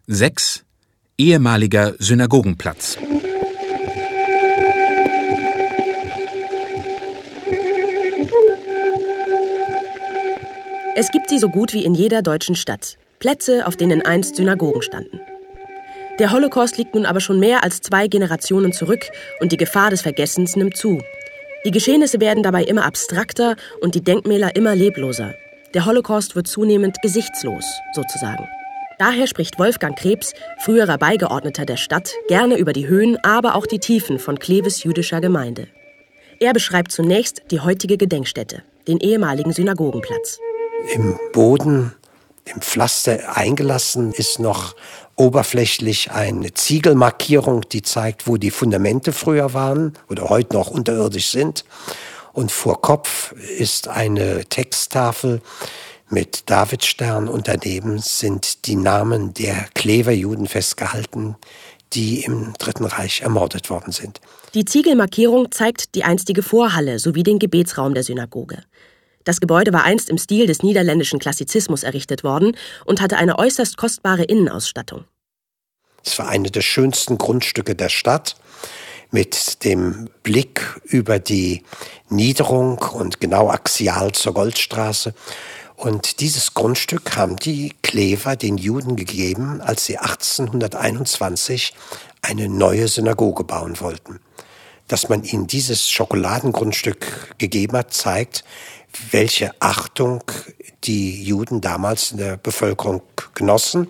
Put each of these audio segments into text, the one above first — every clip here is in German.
6. Ehemaliger Synagogenplatz. Es gibt sie so gut wie in jeder deutschen Stadt. Plätze, auf denen einst Synagogen standen. Der Holocaust liegt nun aber schon mehr als 2 Generationen zurück und die Gefahr des Vergessens nimmt zu. Die Geschehnisse werden dabei immer abstrakter und die Denkmäler immer lebloser. Der Holocaust wird zunehmend gesichtslos, sozusagen. Daher spricht Wolfgang Krebs, früherer Beigeordneter der Stadt, gerne über die Höhen, aber auch die Tiefen von Kleves jüdischer Gemeinde. Er beschreibt zunächst die heutige Gedenkstätte, den ehemaligen Synagogenplatz. Im Boden, im Pflaster eingelassen, ist noch oberflächlich eine Ziegelmarkierung, die zeigt, wo die Fundamente früher waren oder heute noch unterirdisch sind. Und vor Kopf ist eine Texttafel mit Davidstern und daneben sind die Namen der Klever Juden festgehalten, die im Dritten Reich ermordet worden sind. Die Ziegelmarkierung zeigt die einstige Vorhalle sowie den Gebetsraum der Synagoge. Das Gebäude war einst im Stil des niederländischen Klassizismus errichtet worden und hatte eine äußerst kostbare Innenausstattung. Es war eine der schönsten Grundstücke der Stadt, mit dem Blick über die Niederung und genau axial zur Goldstraße. Und dieses Grundstück haben die Klever den Juden gegeben, als sie 1821 eine neue Synagoge bauen wollten. Dass man ihnen dieses Schokoladengrundstück gegeben hat, zeigt, welche Achtung die Juden damals in der Bevölkerung genossen.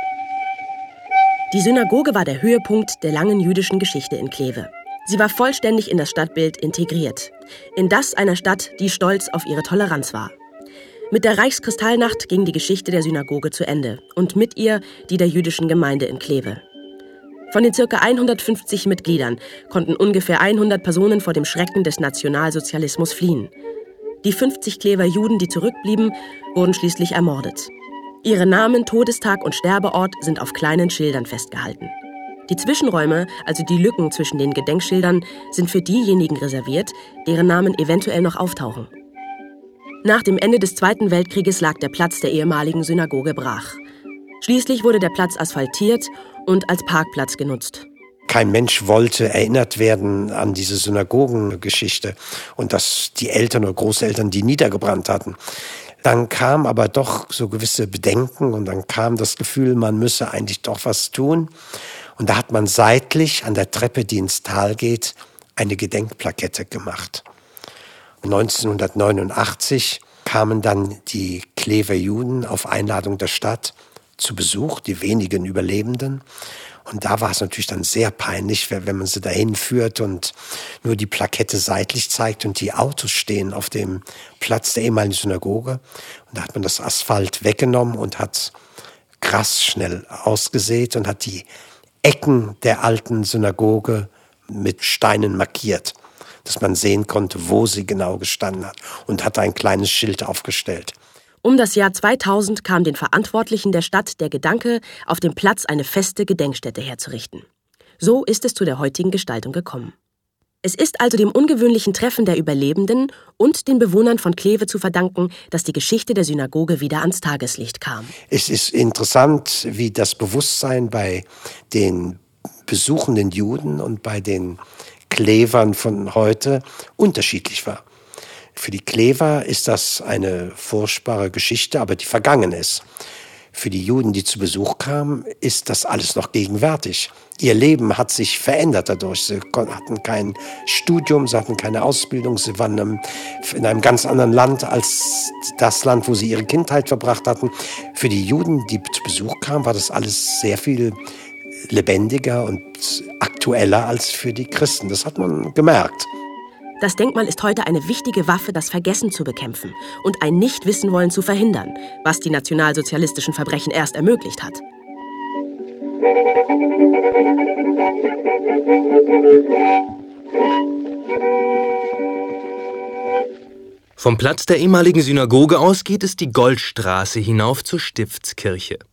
Die Synagoge war der Höhepunkt der langen jüdischen Geschichte in Kleve. Sie war vollständig in das Stadtbild integriert. In das einer Stadt, die stolz auf ihre Toleranz war. Mit der Reichskristallnacht ging die Geschichte der Synagoge zu Ende und mit ihr die der jüdischen Gemeinde in Kleve. Von den ca. 150 Mitgliedern konnten ungefähr 100 Personen vor dem Schrecken des Nationalsozialismus fliehen. Die 50 Klever Juden, die zurückblieben, wurden schließlich ermordet. Ihre Namen, Todestag und Sterbeort sind auf kleinen Schildern festgehalten. Die Zwischenräume, also die Lücken zwischen den Gedenkschildern, sind für diejenigen reserviert, deren Namen eventuell noch auftauchen. Nach dem Ende des Zweiten Weltkrieges lag der Platz der ehemaligen Synagoge brach. Schließlich wurde der Platz asphaltiert und als Parkplatz genutzt. Kein Mensch wollte erinnert werden an diese Synagogengeschichte und dass die Eltern oder Großeltern die niedergebrannt hatten. Dann kam aber doch so gewisse Bedenken und dann kam das Gefühl, man müsse eigentlich doch was tun. Und da hat man seitlich an der Treppe, die ins Tal geht, eine Gedenkplakette gemacht. 1989 kamen dann die Klever Juden auf Einladung der Stadt zu Besuch, die wenigen Überlebenden. Und da war es natürlich dann sehr peinlich, wenn man sie dahin führt und nur die Plakette seitlich zeigt und die Autos stehen auf dem Platz der ehemaligen Synagoge. Und da hat man das Asphalt weggenommen und hat Gras schnell ausgesät und hat die Ecken der alten Synagoge mit Steinen markiert, dass man sehen konnte, wo sie genau gestanden hat, und hat ein kleines Schild aufgestellt. Um das Jahr 2000 kam den Verantwortlichen der Stadt der Gedanke, auf dem Platz eine feste Gedenkstätte herzurichten. So ist es zu der heutigen Gestaltung gekommen. Es ist also dem ungewöhnlichen Treffen der Überlebenden und den Bewohnern von Kleve zu verdanken, dass die Geschichte der Synagoge wieder ans Tageslicht kam. Es ist interessant, wie das Bewusstsein bei den besuchenden Juden und bei den Klevern von heute unterschiedlich war. Für die Klever ist das eine furchtbare Geschichte, aber die vergangen ist. Für die Juden, die zu Besuch kamen, ist das alles noch gegenwärtig. Ihr Leben hat sich verändert dadurch. Sie hatten kein Studium, sie hatten keine Ausbildung, sie waren in einem ganz anderen Land als das Land, wo sie ihre Kindheit verbracht hatten. Für die Juden, die zu Besuch kamen, war das alles sehr viel lebendiger und aktueller als für die Christen. Das hat man gemerkt. Das Denkmal ist heute eine wichtige Waffe, das Vergessen zu bekämpfen und ein Nicht-Wissen-Wollen zu verhindern, was die nationalsozialistischen Verbrechen erst ermöglicht hat. Vom Platz der ehemaligen Synagoge aus geht es die Goldstraße hinauf zur Stiftskirche.